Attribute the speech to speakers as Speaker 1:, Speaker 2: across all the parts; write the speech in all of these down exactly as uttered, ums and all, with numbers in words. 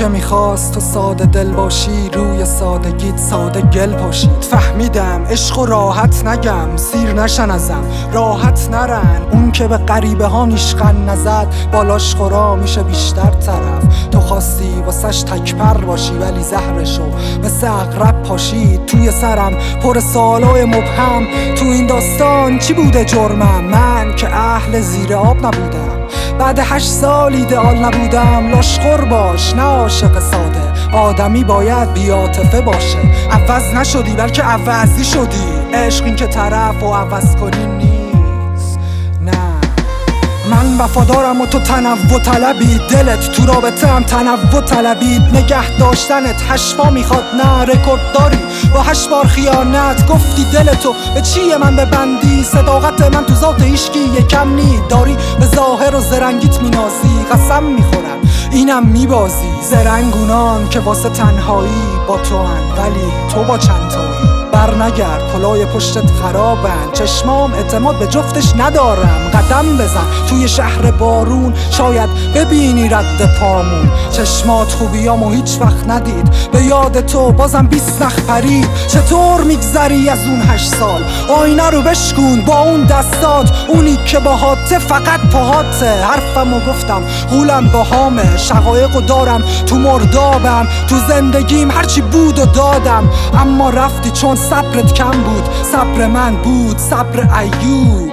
Speaker 1: که میخواست تو ساده دل باشی، روی سادگیت ساده گل پاشید. فهمیدم عشق و راحت نگم، سیر نشن ازم راحت نرن. اون که به غریبه ها نیشقن نزد، بالاش خورا میشه بیشتر طرف. تو خواستی واسش تکپر باشی، ولی زهرشو مثل عقرب پاشید. توی سرم پر سوالای مبهم، تو این داستان چی بوده جرمم؟ من که اهل زیر آب نبودم، بعد هشت سال ایدئال نبودم. لاشخور باش نه عاشق ساده، آدمی باید بی‌عاطفه باشه. عوض نشدی بلکه عوضی شدی، عشق این که طرف و عوض کنی نیست. نه من وفادارم و تو تنوع طلبی، دلت تو رابطه هم تنوع طلبید. نگه داشتنت هشت پا میخواد نه رکورد داری با هشت بار خیانت. گفتی دلتو به چیه من ببندی، صداقت من تو ذات هیشکی یکم نی. داری به ظاهر و زرنگیت مینازی، قسم میخورم اینم میبازی. زرنگونان که واسه تنهایی با تو هن، ولی تو با چند تایی. بر نگرد پلای پشتت خرابن، چشمام اعتماد به جفتش ندارم. قدم بزن توی شهر بارون، شاید ببینی رد پامون. چشمات خوبیامو هیچ وقت ندید، به یاد تو بازم بیست نخ پرید. چطور میگذری از اون هشت سال؟ آینه رو بشکن با اون دستات، اونی که باهاته فقط پاهاته. حرفمو گفتم غولم باهامه، شقایقو دارم تو مردابم. تو زندگیم هرچی بود و دادم، اما رفتی چون صبرت کم بود. صبر من بود صبر ایوب،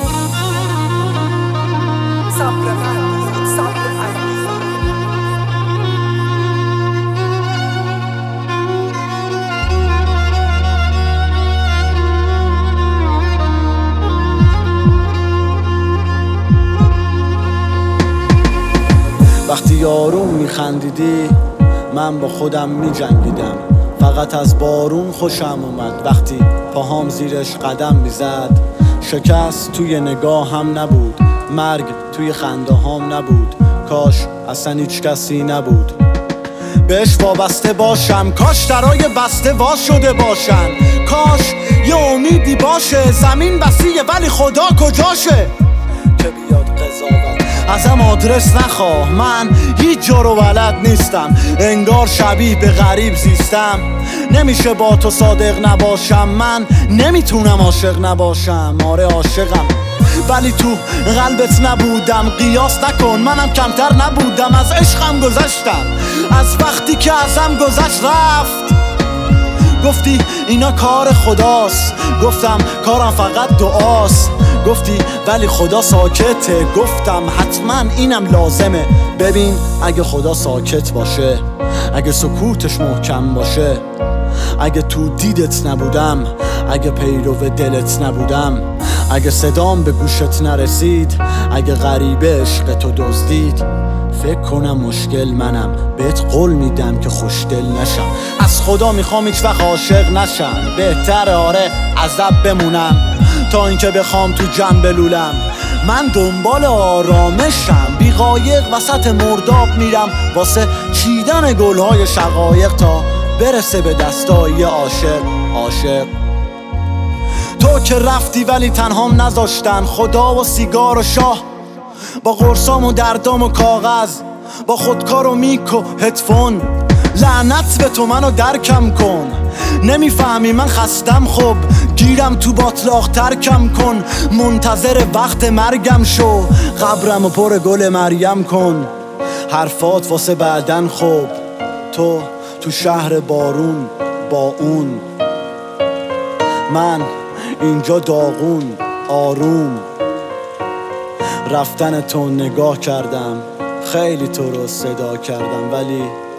Speaker 1: صبر من بود صبر ایوب.
Speaker 2: وقتی آروم میخندیدی من با خودم میجنگیدم. فقط از بارون خوشم اومد وقتی پاهام زیرش قدم میزد. شکست توی نگاه هم نبود، مرگ توی خنده هام نبود. کاش اصلا هیچ کسی نبود بهش وابسته باشم، کاش درای بسته وا شده باشن. کاش یه امیدی باشه، زمین وسیعه ولی خدا کجاشه که بیاد قضاوت ازم آدرس نخواه. من هیچ جا رو بلد نیستم، انگار شبیه به غریب زیستم. نمیشه با تو صادق نباشم، من نمیتونم عاشق نباشم. آره عاشقم ولی تو قلبت نبودم. قیاس نکن منم کمتر نبودم، از عشقم گذشتم، از وقتی که ازم گذشت رفت. گفتی اینا کار خداست، گفتم کارم فقط دعاست. گفتی ولی خدا ساکته، گفتم حتما اینم لازمه. ببین اگه خدا ساکت باشه، اگه سکوتش محکم باشه، اگه تو دیدت نبودم، اگه پیرو دلت نبودم، اگه صدام به گوشت نرسید، اگه غریبه عشق تو دزدید، فکر کنم مشکل منم. بهت قول میدم که خوشدل نشم، از خدا میخوام هیچ وقت عاشق نشم. بهتره آره عذب بمونم تا اینکه بخوام تو جنب بلولم. من دنبال آرامشم، بی قایق وسط مرداب میرم واسه چیدن گلهای شقایق تا برسه به دستای عاشق. عاشق تو که رفتی ولی تنهام نذاشتن، خدا و سیگار و شاه، با قرصام و دردام و کاغذ، با خودکار و میک و هدفون. لعنت به تو منو درکم کن، نمیفهمی من خستم. خب گیرم تو باطلاق ترکم کن، منتظر وقت مرگم شو، قبرم و پر گل مریم کن. حرفات واسه بعدن خوب، تو تو شهر بارون با اون، من اینجا داغون آروم. رفتن تو نگاه کردم، خیلی تو رو صدا کردم، ولی